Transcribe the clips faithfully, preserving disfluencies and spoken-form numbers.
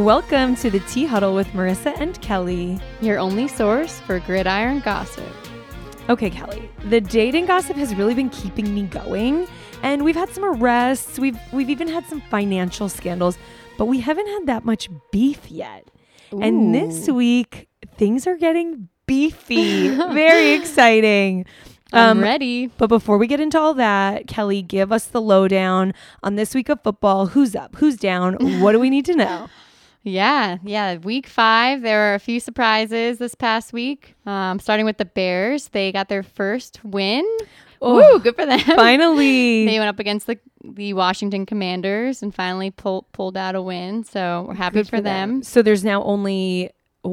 Welcome to the Tea Huddle with Marissa and Kelly, your only source for gridiron gossip. Okay, Kelly, the dating gossip has really been keeping me going, and we've had some arrests, we've we've even had some financial scandals, but we haven't had that much beef yet. Ooh. And this week, things are getting beefy. Very exciting. I'm um, ready. But before we get into all that, Kelly, give us the lowdown on this week of football. Who's up? Who's down? What do we need to know? Yeah, yeah. Week five, there were a few surprises this past week. Um, starting with the Bears. They got their first win. Oh, Woo, good for them. Finally. They went up against the the Washington Commanders and finally pull, pulled out a win. So we're happy for, for them. them. So there's now only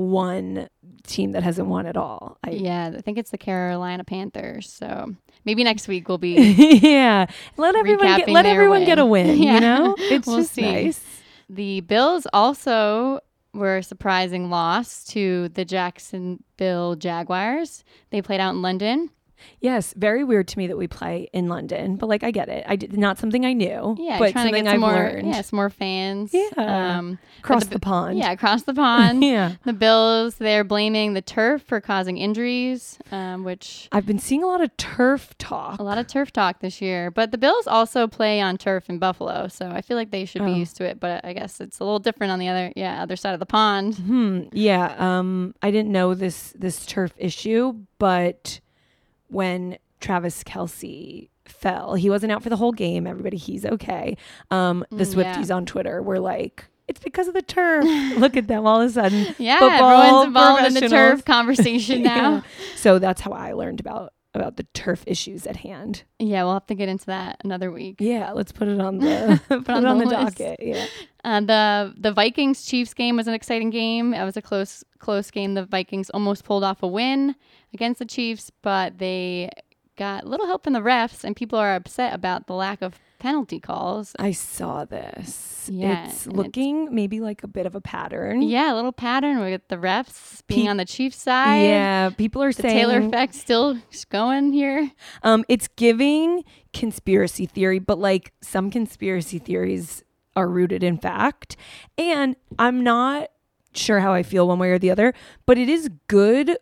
one team that hasn't won at all. I, yeah, I think it's the Carolina Panthers. So maybe next week we'll be yeah. Let everyone get let everyone win. get a win. Yeah. You know, it's we'll just see. nice. The Bills also were a surprising loss to the Jacksonville Jaguars. They played out in London. Yes, very weird to me that we play in London, but like I get it. I did not something I knew. Yeah, but trying something to get some I've more, learned. yeah, some more fans. Yeah, um, across the, the pond. Yeah, across the pond. Yeah, the Bills. They're blaming the turf for causing injuries, um, which I've been seeing a lot of turf talk. A lot of turf talk this year, but the Bills also play on turf in Buffalo, so I feel like they should oh. be used to it. But I guess it's a little different on the other, yeah, other side of the pond. Hmm. Yeah. Um. I didn't know this this turf issue, but when Travis Kelce fell, he wasn't out for the whole game. Everybody, he's okay. Um, the Mm, Swifties yeah. on Twitter were like, "It's because of the turf." Look at them all of a sudden. Yeah, Football everyone's involved in the turf professionals. conversation now. Yeah. So that's how I learned about about the turf issues at hand. Yeah, we'll have to get into that another week. Yeah, let's put it on the put, on it on the the, list. docket. Yeah. Uh, the the Vikings Chiefs game was an exciting game. It was a close close game. The Vikings almost pulled off a win against the Chiefs, but they got a little help from the refs, and people are upset about the lack of penalty calls. I saw this. Yeah, it's looking it's, maybe like a bit of a pattern. Yeah, a little pattern with the refs being Pe- on the Chiefs side. Yeah, people are the saying Taylor effect still going here. Um, it's giving conspiracy theory, but like some conspiracy theories are rooted in fact. And I'm not sure how I feel one way or the other, but it is good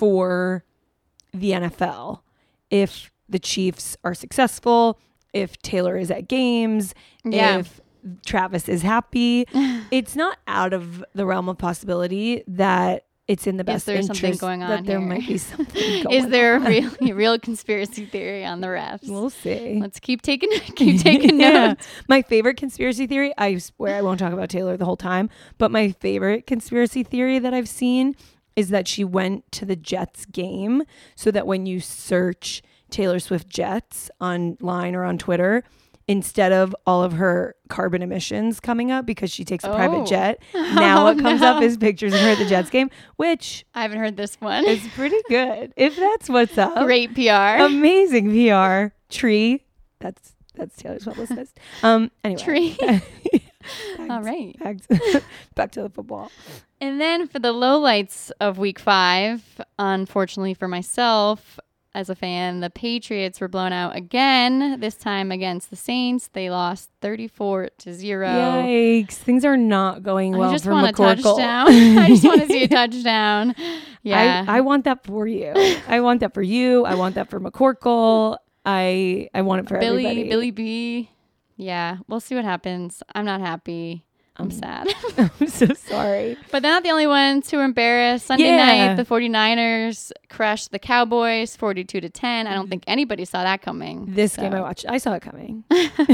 for the N F L if the Chiefs are successful, if Taylor is at games, yeah. if Travis is happy. It's not out of the realm of possibility that it's in the best interest something going on that there here? might be something going Is there on. a real, a real conspiracy theory on the refs? We'll see. Let's keep taking keep taking yeah. notes. My favorite conspiracy theory, I swear I won't talk about Taylor the whole time, but my favorite conspiracy theory that I've seen is that she went to the Jets game so that when you search Taylor Swift Jets online or on Twitter, instead of all of her carbon emissions coming up because she takes a oh. private jet, now oh, what comes no. up is pictures of her at the Jets game, which I haven't heard this one. is pretty good. If that's what's up. Great P R. Amazing P R. Tree. That's that's Taylor's publicist. Um anyway. Tree. back, All right. Back to, back to the football. And then for the lowlights of week five, unfortunately for myself, as a fan, the Patriots were blown out again, this time against the Saints. They lost thirty-four to zero. Yikes. Things are not going well I just for want McCorkle. a touchdown. I just want to see a touchdown. Yeah. I, I want that for you. I want that for you. I want that for McCorkle. I I want it for Billy, everybody. Billy B. Yeah, we'll see what happens. I'm not happy. I'm Um, sad. I'm so sorry. But they're not the only ones who were embarrassed. Sunday Yeah. night, the 49ers crushed the Cowboys forty-two to ten. I don't think anybody saw that coming. This so. game I watched. I saw it coming.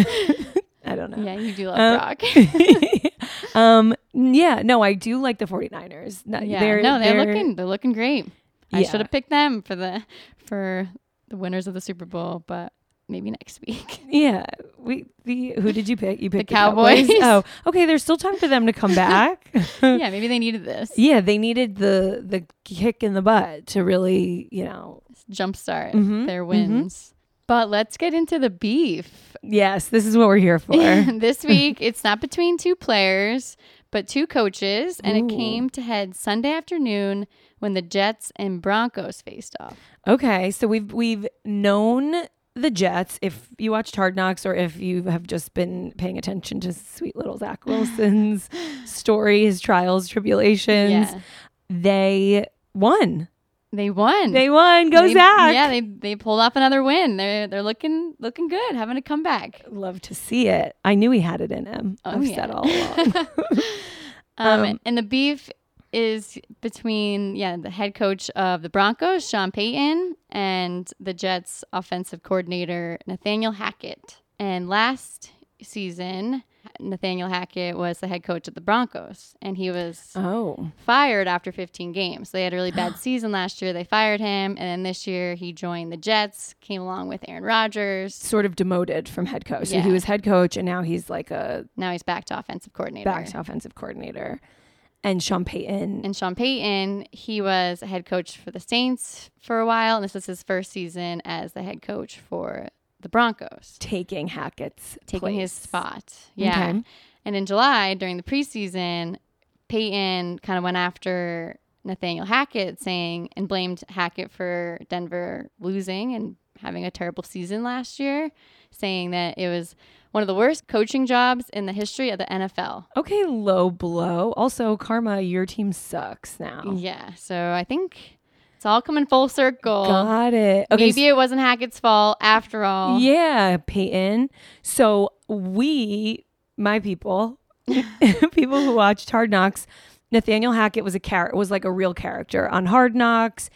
I don't know. Yeah, you do love Um, Brock. um yeah, no, I do like the 49ers. No, yeah, they're, no, they're, they're looking they're looking great. I Yeah. should have picked them for the for the winners of the Super Bowl, but maybe next week. Yeah, we the who did you pick? You picked The the Cowboys. Cowboys. Oh, okay. There's still time for them to come back. Yeah, maybe they needed this. Yeah, they needed the the kick in the butt to really, you know, Jumpstart Mhm, their wins. But let's get into the beef. yes, this is what we're here for. This week, it's not between two players, but two coaches, and Ooh. it came to head Sunday afternoon when the Jets and Broncos faced off. Okay, so we've we've known the Jets, if you watched Hard Knocks or if you have just been paying attention to sweet little Zach Wilson's story, his trials, tribulations, Yeah. they won. They won. They won. Go They- Zach. Yeah, they they pulled off another win. They're they're looking looking good, having a comeback. Love to see it. I knew he had it in him. Oh, I've yeah. said all along. Um, Um, and the beef is between yeah the head coach of the Broncos, Sean Payton, and the Jets offensive coordinator Nathaniel Hackett. And last season, Nathaniel Hackett was the head coach of the Broncos, and he was oh. fired after fifteen games. They had a really bad season last year. They fired him, and then this year he joined the Jets, came along with Aaron Rodgers. Sort of demoted from head coach. So Yeah. he was head coach and now he's like a Now he's back to offensive coordinator. back to offensive coordinator. And Sean Payton. And Sean Payton, he was a head coach for the Saints for a while, and this was his first season as the head coach for the Broncos, taking Hackett's taking his place. spot. Yeah. Okay. And in July, during the preseason, Payton kind of went after Nathaniel Hackett, saying and blamed Hackett for Denver losing and having a terrible season last year, saying that it was one of the worst coaching jobs in the history of the N F L. Okay, low blow. Also, Karma, your team sucks now. Yeah. So I think it's all coming full circle. Got it. Okay. Maybe it wasn't Hackett's fault after all. Yeah, Peyton. So we, my people, people who watched Hard Knocks, Nathaniel Hackett was a char- was like a real character on Hard Knocks.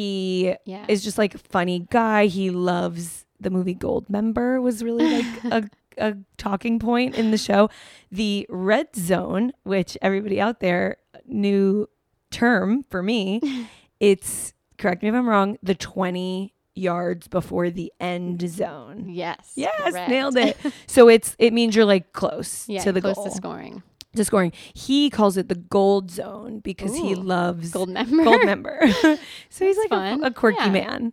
He Yeah. is just like a funny guy. He loves the movie Goldmember was really like a, a talking point in the show. The red zone, which everybody out there, new term for me. It's, correct me if I'm wrong, the twenty yards before the end zone. Yes. Yes, correct. nailed it. So it's it means you're like close Yeah, to the close goal. to scoring. To scoring. He calls it the gold zone because he Ooh, loves Gold member. gold member. So he's like fun. a, a quirky Yeah. man.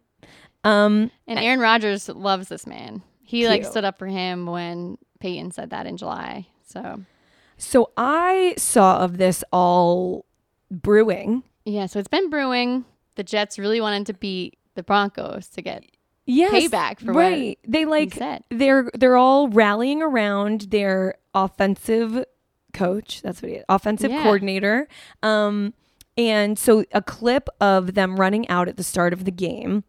Um And Aaron Rodgers loves this man. He like Cute. stood up for him when Peyton said that in July. So so I saw of this all brewing. yeah, so it's been brewing. The Jets really wanted to beat the Broncos to get Yes. payback for right. They what like he said. they're they're all rallying around their offensive coach. That's what he is. Offensive Yeah. coordinator. Um, and so a clip of them running out at the start of the game.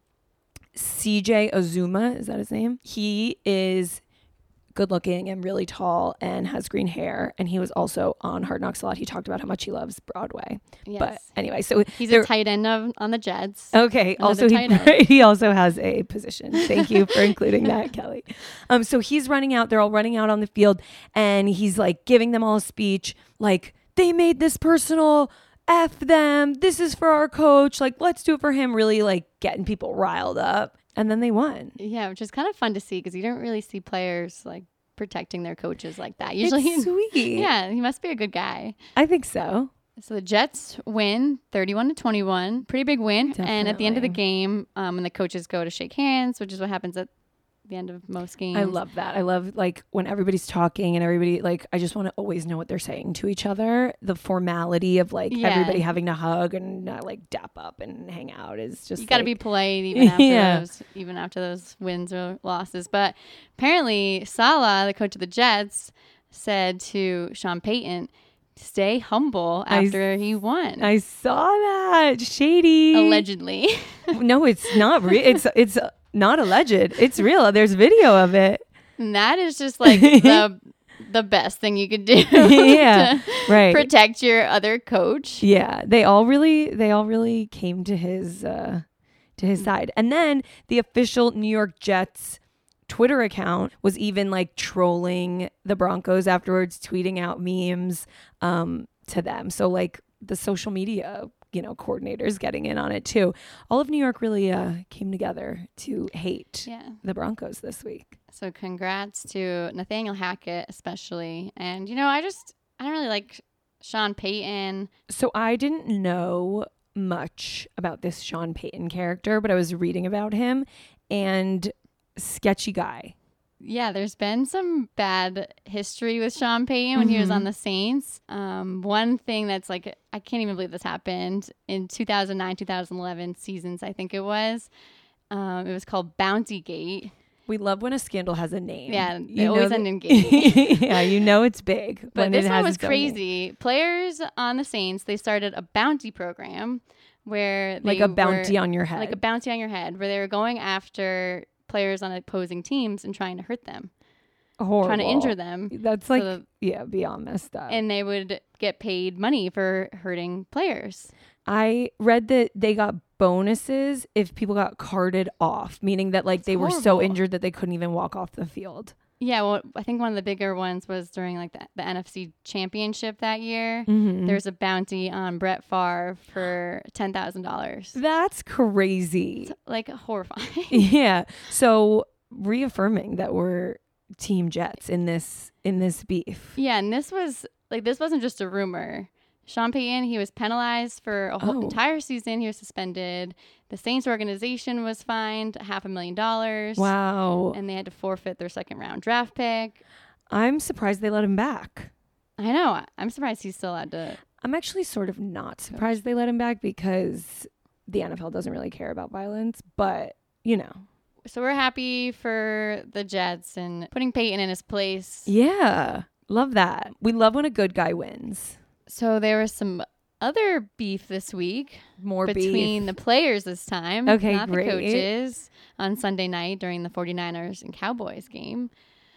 C J Azuma, is that his name? He is good looking and really tall and has green hair. And he was also on Hard Knocks a lot. He talked about how much he loves Broadway. Yes. But anyway, so He's they're- a tight end of, on the Jets. Okay. Another Also, tight he, end. he also has a position. Thank you for including that, Kelly. Um, so he's running out. They're all running out on the field, and he's like giving them all a speech, like they made this personal. F them. This is for our coach. Like, let's do it for him. Really, like getting people riled up, and then they won. Yeah, which is kind of fun to see because you don't really see players like protecting their coaches like that. Usually, It's sweet. yeah, he must be a good guy. I think so. So the Jets win thirty-one to twenty-one. Pretty big win. And at the end of the Definitely. game, um, when the coaches go to shake hands, which is what happens at the end of most games. I love that. I love like when everybody's talking and everybody like I just want to always know what they're saying to each other. The formality of like Yeah. everybody having to hug and uh, like dap up and hang out is just You got to like, be polite even after Yeah. those, even after those wins or losses. But apparently, Saleh, the coach of the Jets, said to Sean Payton, "Stay humble I after he won." I saw that shady. Allegedly. No, it's not real. It's it's not alleged. It's real. There's video of it. And that is just like the the best thing you could do. Yeah, to right. Protect your other coach. Yeah, they all really they all really came to his uh to his side. And then the official New York Jets Twitter account was even like trolling the Broncos afterwards, tweeting out memes um to them. So like the social media, you know, coordinators getting in on it too. All of New York really uh came together to hate Yeah. the Broncos this week. So congrats to Nathaniel Hackett especially. And you know, I just I don't really like Sean Payton. So I didn't know much about this Sean Payton character, but I was reading about him and sketchy guy. Yeah, there's been some bad history with Sean Payton when he was Mhm. on the Saints. Um, one thing that's like, I can't even believe this happened in two thousand nine, two thousand eleven seasons, I think it was. Um, it was called Bounty Gate. We love when a scandal has a name. Yeah, You they know always that- end in gate. Yeah, you know it's big. But when this it one has was its own name. crazy. Players on the Saints, they started a bounty program where they Like a bounty were, on your head. like a bounty on your head, where they were going after players on opposing teams and trying to hurt them, Horrible. trying to injure them. That's So like, the- yeah, beyond messed up. and they would get paid money for hurting players. I read that they got bonuses if people got carted off, meaning that like That's they were so horrible. injured that they couldn't even walk off the field. Yeah, well, I think one of the bigger ones was during like the, the N F C Championship that year. Mm-hmm. There's a bounty on Brett Favre for ten thousand dollars. That's crazy. It's like horrifying. Yeah. So reaffirming that we're Team Jets in this in this beef. Yeah, and this was like this wasn't just a rumor. Sean Payton, he was penalized for a whole Oh. entire season. He was suspended. The Saints organization was fined half a million dollars. Wow. And they had to forfeit their second round draft pick. I'm surprised they let him back. I know. I'm surprised he's still allowed to. I'm actually sort of not surprised they let him back because the N F L doesn't really care about violence, but you know. So we're happy for the Jets and putting Peyton in his place. Yeah. Love that. We love when a good guy wins. So there was some other beef this week More between beef. the players this time, Okay, not great. the coaches, on Sunday night during the 49ers and Cowboys game,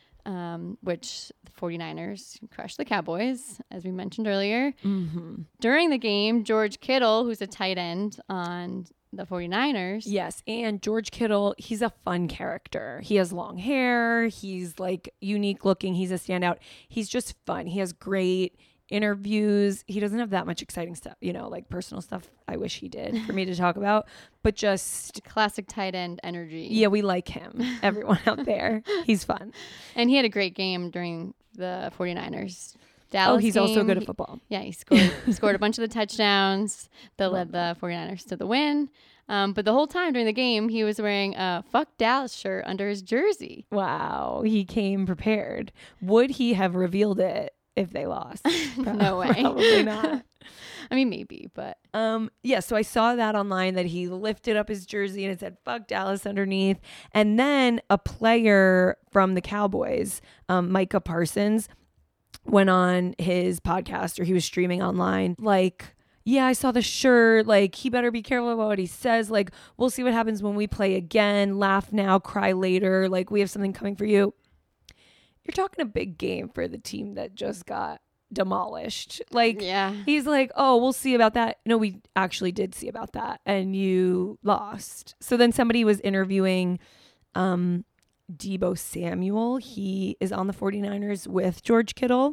um, which the 49ers crushed the Cowboys, as we mentioned earlier. Mm-hmm. During the game, George Kittle, who's a tight end on the 49ers. Yes, and George Kittle, he's a fun character. He has long hair. He's like unique looking. He's a standout. He's just fun. He has great interviews. He doesn't have that much exciting stuff, you know, like personal stuff I wish he did for me to talk about, but just Classic tight end energy. yeah, we like him. Everyone out there. He's fun. And he had a great game during the 49ers. Dallas Oh, he's also game. good at He- football. Yeah, he scored he scored a bunch of the touchdowns that led the 49ers to the win. Um, but the whole time during the game, he was wearing a Fuck Dallas shirt under his jersey. Wow, he came prepared. Would he have revealed it if they lost? No way. Probably not. I mean, maybe, but Um, yeah, so I saw that online that he lifted up his jersey and it said "fuck Dallas" underneath. And then a player from the Cowboys, um, Micah Parsons, went on his podcast or he was streaming online like, yeah, I saw the shirt. Like, he better be careful about what he says. Like, we'll see what happens when we play again. Laugh now, cry later. Like, we have something coming for you. You're talking a big game for the team that just got demolished. Like, yeah. he's like, oh, we'll see about that. No, we actually did see about that. And you lost. So then somebody was interviewing um, Deebo Samuel. He is on the 49ers with George Kittle.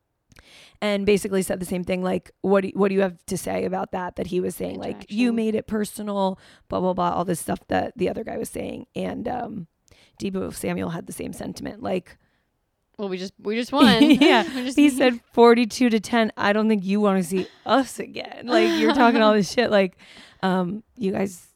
And basically said the same thing. Like, what do, what do you have to say about that? That he was saying, like, you Interaction. made it personal, blah, blah, blah. All this stuff that the other guy was saying. And um, Deebo Samuel had the same sentiment. Like, Well, we just we just won. yeah, We just- he said forty-two to ten. I don't think you want to see us again. Like, you're talking all this shit. Like, um, you guys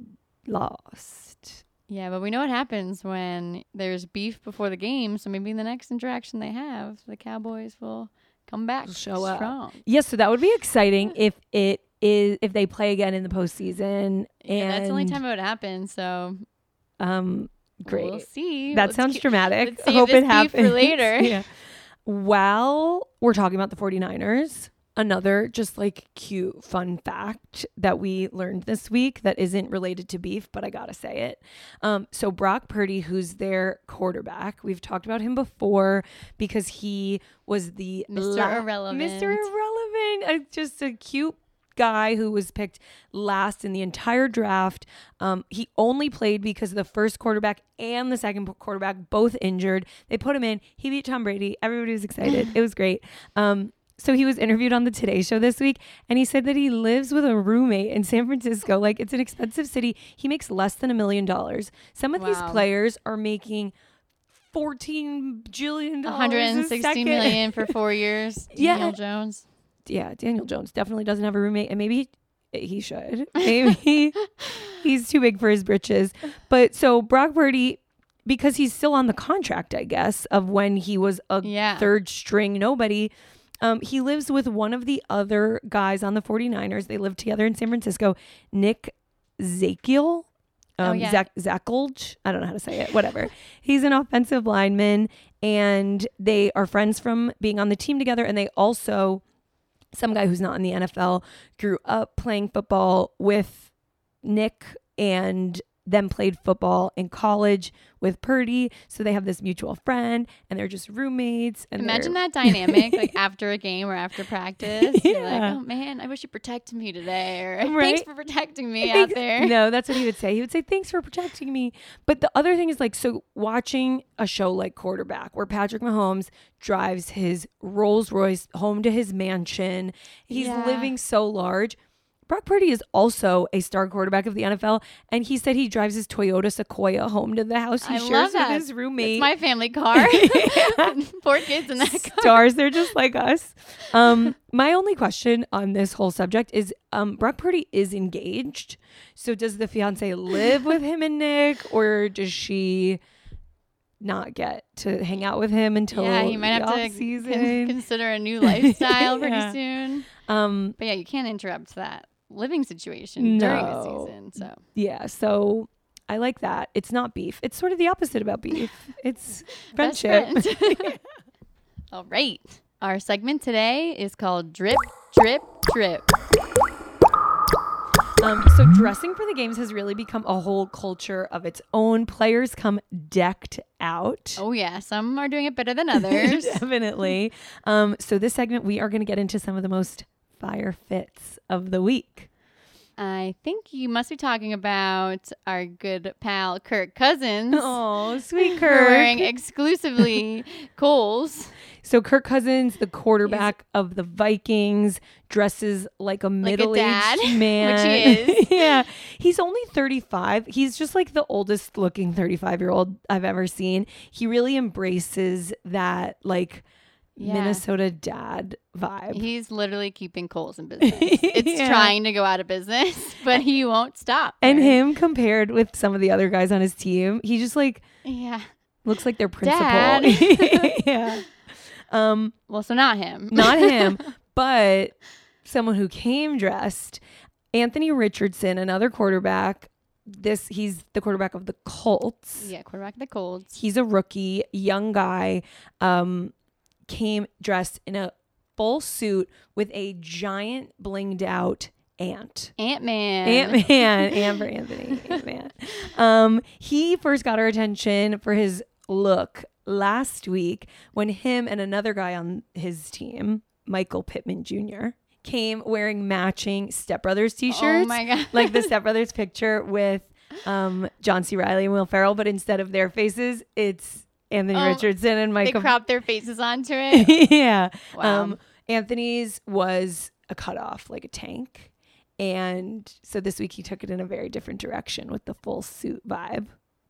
lost. Yeah, but we know what happens when there's beef before the game. So maybe in the next interaction they have, the Cowboys will come back Show up. strong. Yes, so that would be exciting if it is if they play again in the postseason. And Yeah, that's the only time it would happen. So um, great. we'll see. That Let's sounds keep- dramatic. let's save Hope this it beef happens for later. Yeah. While we're talking about the 49ers, another just like cute fun fact that we learned this week that isn't related to beef, but I gotta say it. Um, so Brock Purdy, who's their quarterback, we've talked about him before because he was the Mister Irrelevant. Mister Irrelevant, uh, just a cute guy who was picked last in the entire draft. Um, he only played because the first quarterback and the second quarterback both injured. They put him in. He beat Tom Brady. Everybody was excited. It was great. Um, so he was interviewed on the Today Show this week, and he said that he lives with a roommate in San Francisco. Like, it's an expensive city. He makes less than a million dollars. Some of these Wow. players are making fourteen jillion dollars. one hundred sixty a million second. for four years. Yeah. Daniel Jones. Yeah, Daniel Jones definitely doesn't have a roommate, and maybe he, he should. Maybe he's too big for his britches. But so Brock Purdy, because he's still on the contract, I guess, of when he was a Yeah. third string nobody, um, he lives with one of the other guys on the 49ers. They live together in San Francisco, Nick Zakiel. Um, Oh, yeah. Zach Zackolj. I don't know how to say it. Whatever. He's an offensive lineman, and they are friends from being on the team together. And they also, some guy who's not in the N F L, grew up playing football with Nick and then played football in college with Purdy. So they have this mutual friend and they're just roommates. And Imagine they're- that dynamic, like after a game or after practice. You're like, Yeah. oh man, I wish you protected me today. Or Right. thanks for protecting me Thanks- out there. No, that's what he would say. He would say, thanks for protecting me. But the other thing is like, so watching a show like Quarterback where Patrick Mahomes drives his Rolls Royce home to his mansion. He's Yeah. living so large. Brock Purdy is also a star quarterback of the N F L, and he said he drives his Toyota Sequoia home to the house he I shares love with that. his roommate. It's my family car. Four kids in that car. Stars, they're just like us. Um, my only question on this whole subject is um, Brock Purdy is engaged. So does the fiance live with him and Nick, or does she not get to hang out with him until Yeah, he might the have to off-season? con- consider a new lifestyle pretty Yeah. soon. Um, But yeah, you can't interrupt that living situation during the No. season. So yeah, so I like that. It's not beef. It's sort of the opposite about beef. It's Best friendship. friends. All right. Our segment today is called Drip, Drip, Drip. Um, so dressing for the games has really become a whole culture of its own. Players come decked out. Oh yeah, some are doing it better than others. Definitely. Um, so this segment, we are going to get into some of the most fire fits of the week. I think you must be talking about our good pal Kirk Cousins. Oh, sweet who are Kirk. wearing exclusively Kohl's. So Kirk Cousins, the quarterback of the Vikings, dresses like a middle-aged dad, man. which he is. Yeah. He's only thirty-five. He's just like the oldest looking thirty-five-year-old I've ever seen. He really embraces that like Yeah. Minnesota dad vibe. He's literally keeping Kohl's in business. It's Yeah. trying to go out of business, but he won't stop. And Right? him compared with some of the other guys on his team, he just like Yeah. looks like their principal. Dad. Yeah. Um, Well, so not him. not him, but someone who came dressed. Anthony Richardson, another quarterback. This he's the quarterback of the Colts. Yeah, quarterback of the Colts. He's a rookie, young guy. Um, came dressed in a full suit with a giant blinged out ant. Ant-Man. Ant-Man. Ant for Anthony. Ant-Man. Um, he first got our attention for his look last week when him and another guy on his team, Michael Pittman Junior, came wearing matching Step Brothers t-shirts. Oh my God. Like the Step Brothers picture with um, John C. Reilly and Will Ferrell, but instead of their faces, it's Anthony Oh, Richardson and They Michael. cropped their faces onto it. Yeah. Wow. Um, Anthony's was a cutoff, like a tank. And so this week he took it in a very different direction with the full suit vibe.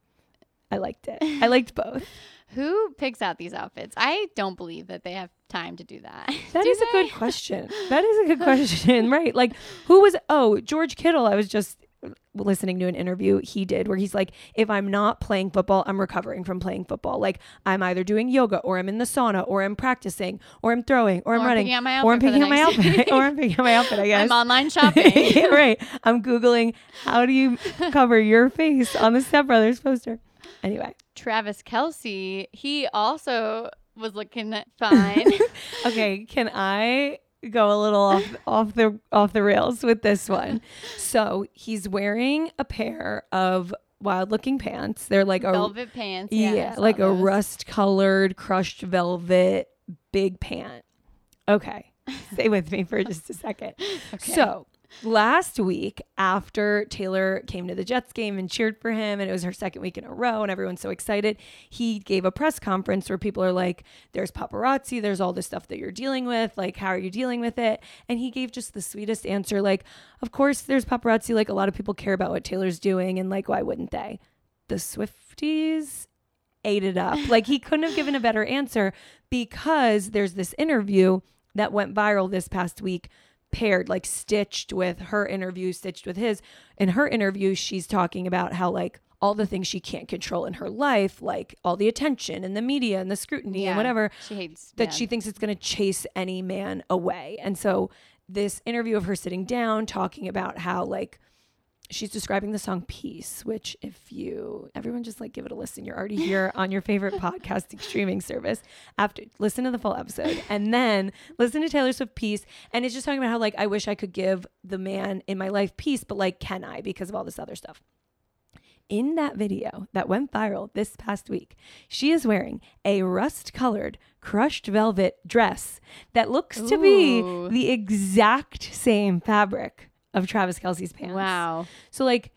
I liked it. I liked both. Who picks out these outfits? I don't believe that they have time to do that. That Do is a they? good question. That is a good question. Right. Like who was, oh, George Kittle. I was just listening to an interview he did where he's like, if I'm not playing football, I'm recovering from playing football. Like I'm either doing yoga or I'm in the sauna or I'm practicing or I'm throwing or I'm Or I'm running picking out my or I'm outfit for picking the out my next outfit day. or I'm picking out my outfit, I guess. I'm online shopping. Yeah, right. I'm Googling how do you cover your face on the Step Brothers poster. Anyway. Travis Kelce, he also was looking fine. Okay, can I go a little off off the off the rails with this one? So he's wearing a pair of wild looking pants. They're like a Velvet pants. Yeah, yeah, I saw like a those. rust colored crushed velvet big pant. Okay. Stay with me for just a second. Okay. So last week, after Taylor came to the Jets game and cheered for him, and it was her second week in a row, and everyone's so excited, he gave a press conference where people are like, there's paparazzi, there's all this stuff that you're dealing with. Like, how are you dealing with it? And he gave just the sweetest answer. Like, of course, there's paparazzi. Like, a lot of people care about what Taylor's doing, and like, why wouldn't they? The Swifties ate it up. Like, he couldn't have given a better answer because there's this interview that went viral this past week, paired, like stitched with her interview, stitched with his. In her interview, she's talking about how like all the things she can't control in her life, like all the attention and the media and the scrutiny Yeah, and whatever, she hates that yeah. she thinks it's going to chase any man away. And so this interview of her sitting down, talking about how like she's describing the song Peace, which if you, everyone just like give it a listen. You're already here on your favorite podcasting streaming service. After listen to the full episode and then listen to Taylor Swift Peace. And it's just talking about how like, I wish I could give the man in my life peace, but like, can I, because of all this other stuff. In that video that went viral this past week, she is wearing a rust-colored crushed velvet dress that looks Ooh. to be the exact same fabric of Travis Kelce's pants. Wow. So like,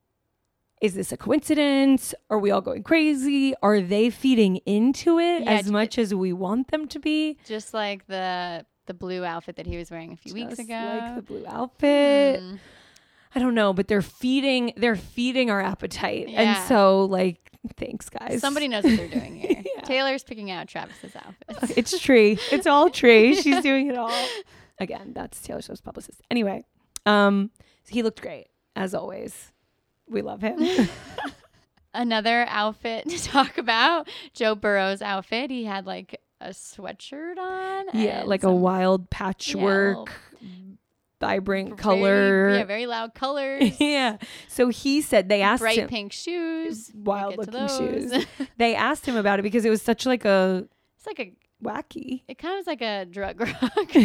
is this a coincidence? Are we all going crazy? Are they feeding into it Yeah, as much as we want them to be? Just like the the blue outfit that he was wearing a few Just weeks ago. like the blue outfit. Mm. I don't know, but they're feeding they're feeding our appetite. Yeah. And so like, thanks guys. Somebody knows what they're doing here. Yeah. Taylor's picking out Travis's outfits. It's Tree. It's all Tree. She's doing it all. Again, that's Taylor Swift's publicist. Anyway, um, he looked great as always. We love him. Another outfit to talk about, Joe Burrow's outfit. He had like a sweatshirt on. Yeah, and like a some- wild patchwork, vibrant very- color. Yeah, very loud colors. Yeah. So he said they asked Bright him pink shoes. wild We'll get to looking those. shoes. They asked him about it because it was such like a It's like a wacky. It kind of was like a drug rock.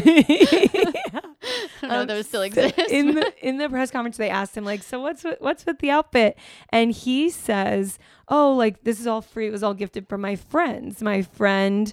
Yeah. I don't know Um, if those still so exist. in the in the press conference, they asked him like, "So what's with, what's with the outfit?" And he says, "Oh, like this is all free. It was all gifted from my friends. My friend,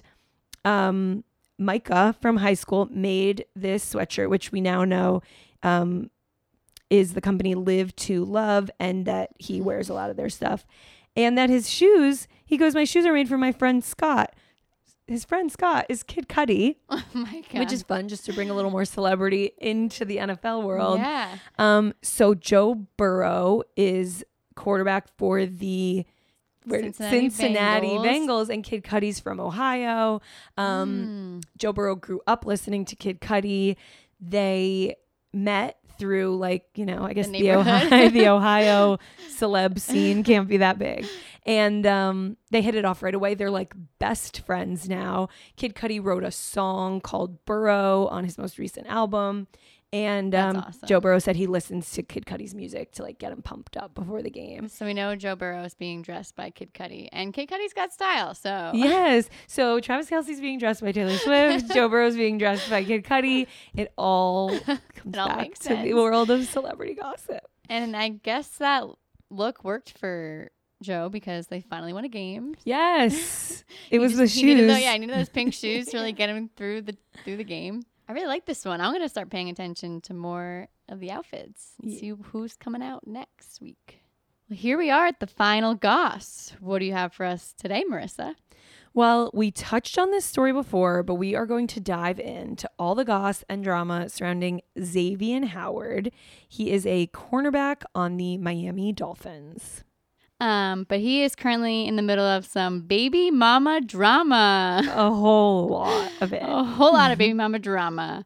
um, Micah from high school made this sweatshirt, which we now know, um, is the company Live to Love, and that he wears a lot of their stuff, and that his shoes. He goes, my shoes are made for my friend Scott." His friend Scott is Kid Cudi, Oh my god. which is fun just to bring a little more celebrity into the N F L world. Yeah. Um, so Joe Burrow is quarterback for the where- Cincinnati Cincinnati, Bengals. Bengals. And Kid Cudi's from Ohio. Um, Mm. Joe Burrow grew up listening to Kid Cudi. They met through like, you know, I guess the, neighborhood. Ohio, the Ohio celeb scene can't be that big. And um, they hit it off right away. They're like best friends now. Kid Cudi wrote a song called Burrow on his most recent album. And That's um, awesome. Joe Burrow said he listens to Kid Cudi's music to like get him pumped up before the game. So we know Joe Burrow is being dressed by Kid Cudi, and Kid Cudi's got style. So Yes. So Travis Kelce's being dressed by Taylor Swift. Joe Burrow's being dressed by Kid Cudi. It all comes It all back makes to the sense. world of celebrity gossip. and I guess that look worked for Joe because they finally won a game. Yes. It He was just- the he shoes. needed tho- yeah, I needed those pink shoes to really get him through the through the game. I really like this one. I'm gonna start paying attention to more of the outfits and Yeah. see who's coming out next week. Well, here we are at the final goss. What do you have for us today, Marissa? Well, we touched on this story before, but we are going to dive into all the goss and drama surrounding Xavier Howard. He is a cornerback on the Miami Dolphins. Um, but he is currently in the middle of some baby mama drama. A whole lot of it. A whole lot of baby mama drama.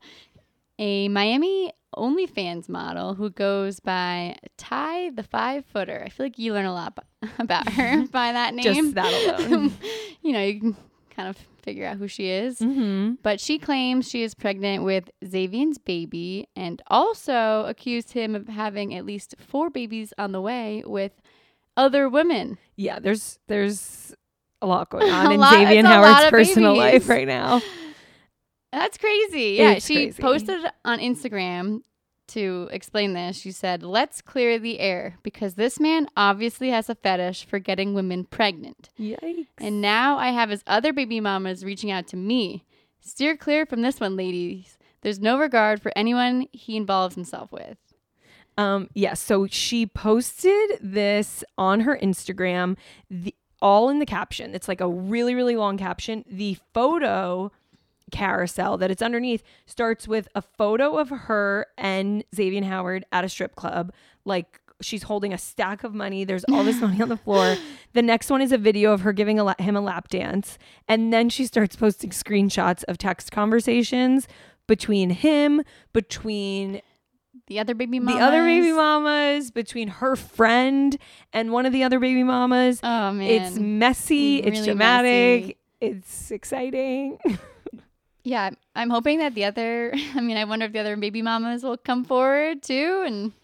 A Miami OnlyFans model who goes by Ty the Five Footer. I feel like you learn a lot b- about her by that name. Just that alone. You know, you can kind of figure out who she is. Mm-hmm. But she claims she is pregnant with Xavier's baby and also accused him of having at least four babies on the way with other women. Yeah, there's there's a lot going on A in lot- Xavier it's a lot Howard's of personal babies. life right now. That's crazy. Yeah, It's she crazy. posted on Instagram to explain this. She said, "Let's clear the air because this man obviously has a fetish for getting women pregnant. Yikes. And now I have his other baby mamas reaching out to me. Steer clear from this one, ladies. There's no regard for anyone he involves himself with." Um, yeah, so she posted this on her Instagram, the, all in the caption. It's like a really, really long caption. The photo carousel that it's underneath starts with a photo of her and Xavier Howard at a strip club. Like she's holding a stack of money. There's all this money on the floor. The next one is a video of her giving a la- him a lap dance. And then she starts posting screenshots of text conversations between him, between The other baby mamas. the other baby mamas, between her friend and one of the other baby mamas. Oh, man. It's messy. Really It's dramatic. messy. It's exciting. Yeah, I'm hoping that the other, I mean, I wonder if the other baby mamas will come forward too and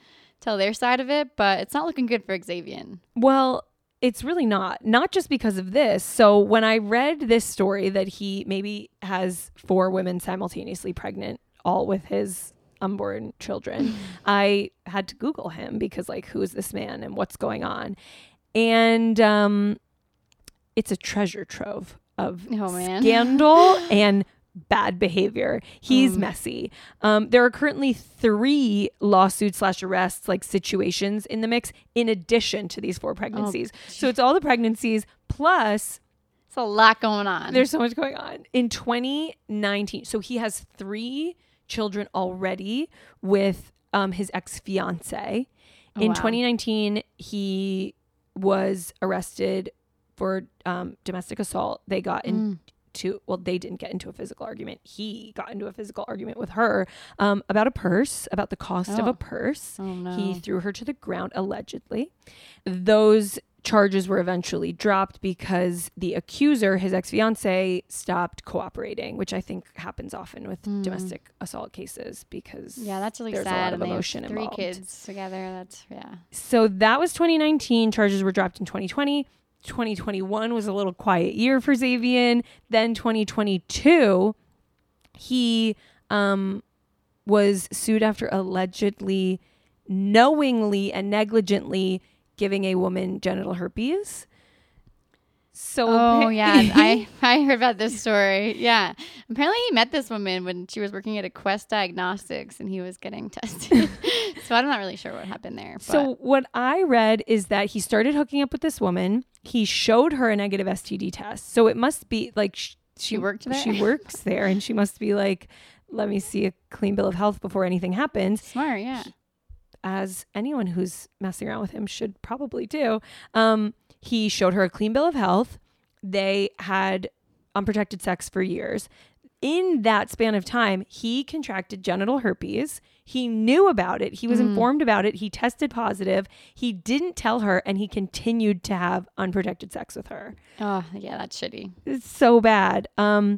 tell their side of it, but it's not looking good for Xavier. Well, it's really not. Not just because of this. So when I read this story that he maybe has four women simultaneously pregnant, all with his unborn children, I had to Google him because, like, who is this man and what's going on? And um, it's a treasure trove of Oh, man. scandal and bad behavior. He's Mm. messy. Um, there are currently three lawsuits slash arrests, like situations in the mix, in addition to these four pregnancies. So it's all the pregnancies plus It's a lot going on. there's so much going on. In twenty nineteen, so he has three children already with um, his ex-fiance. Oh, In wow. twenty nineteen, he was arrested for um, domestic assault. They got in. Mm. To well, they didn't get into a physical argument. He got into a physical argument with her um, about a purse, about the cost of Oh. a purse. Oh, no. He threw her to the ground, allegedly. Those charges were eventually dropped because the accuser, his ex-fiance, stopped cooperating, which I think happens often with Mm. domestic assault cases because Yeah, that's really there's sad. a lot of and they have emotion three involved. kids together. That's, yeah. So that was twenty nineteen. Charges were dropped in twenty twenty. twenty twenty-one was a little quiet year for Xavier. Then twenty twenty-two, he um, was sued after allegedly, knowingly and negligently giving a woman genital herpes. So Oh, yeah. I, I heard about this story. Yeah. Apparently he met this woman when she was working at a Quest Diagnostics and he was getting tested. So I'm not really sure what happened there. But. So what I read is that he started hooking up with this woman. He showed her a negative S T D test. So it must be like sh- She worked there? She works there, and she must be like, let me see a clean bill of health before anything happens. Smart, yeah. As anyone who's messing around with him should probably do. Um, he showed her a clean bill of health. They had unprotected sex for years. In that span of time, he contracted genital herpes. He knew about it. He was Mm. informed about it. He tested positive. He didn't tell her, and he continued to have unprotected sex with her. Oh, yeah, that's shitty. It's so bad. Um,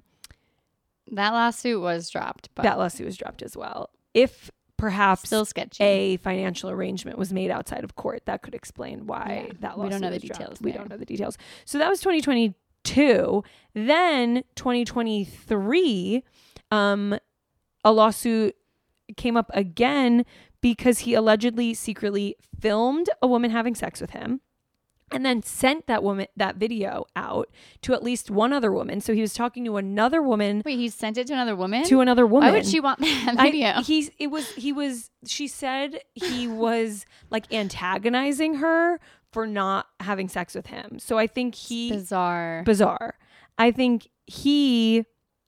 That lawsuit was dropped, but that lawsuit was dropped as well. If perhaps still sketchy. a financial arrangement was made outside of court, that could explain why Yeah, that we lawsuit don't know the was dropped. details We there. don't know the details. So that was twenty twenty-two. Then twenty twenty-three, um, a lawsuit came up again because he allegedly secretly filmed a woman having sex with him and then sent that woman that video out to at least one other woman. So he was talking to another woman Wait, he sent it to another woman? to another woman. Why would she want that I- video? he's it was he was she said he was like antagonizing her for not having sex with him. So I think he Bizarre. bizarre. I think he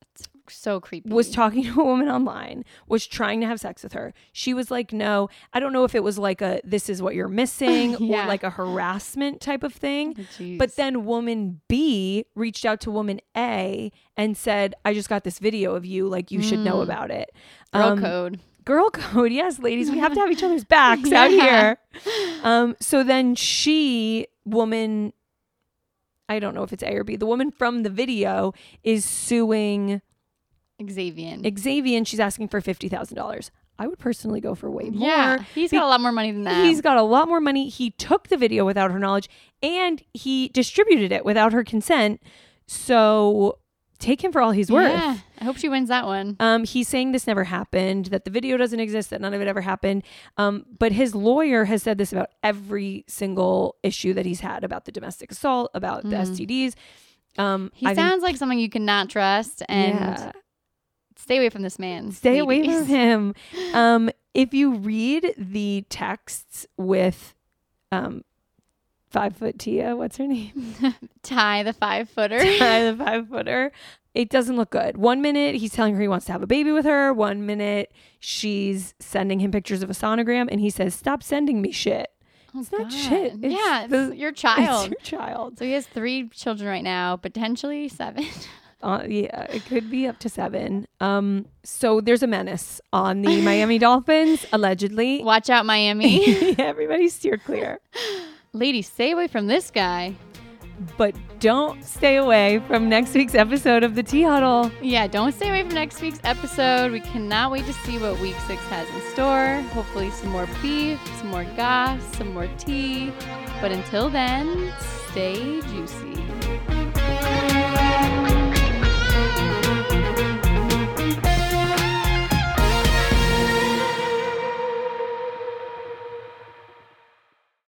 So creepy. was talking to a woman online, was trying to have sex with her. She was like, no. I don't know if it was like a this is what you're missing Yeah. or like a harassment type of thing. Jeez. But then woman B reached out to woman A and said, I just got this video of you. Like, you should know Mm. about it. Girl Um, code. Girl code. Yes, ladies, we have to have each other's backs out Yeah. here. Um, so then she, woman, I don't know if it's A or B, the woman from the video is suing Xavier. Xavier, and she's asking for fifty thousand dollars. I would personally go for way more. Yeah. He's got a lot more money than that. He's got a lot more money. He took the video without her knowledge and he distributed it without her consent. So take him for all he's worth. Yeah. I hope she wins that one. Um, he's saying this never happened, that the video doesn't exist, that none of it ever happened. Um, but his lawyer has said this about every single issue that he's had about the domestic assault, about the Mm. S T Ds. Um, He I think- sounds like someone you cannot trust and yeah. stay away from this man. Stay away ladies. from him. Um, if you read the texts with um, five foot Tia, what's her name? Ty the five footer. Ty, the five footer. It doesn't look good. One minute he's telling her he wants to have a baby with her. One minute she's sending him pictures of a sonogram, and he says, "Stop sending me shit." Oh, It's not God. shit. It's yeah, it's the- your It's child. your child. So he has three children right now, potentially seven. Uh, yeah, it could be up to seven. Um, so there's a menace on the Miami Dolphins, allegedly. Watch out, Miami. Everybody steer clear. Ladies, stay away from this guy. But don't stay away from next week's episode of the Tea Huddle. Yeah, don't stay away from next week's episode. We cannot wait to see what week six has in store. Hopefully some more beef, some more goss, some more tea. But until then, stay juicy.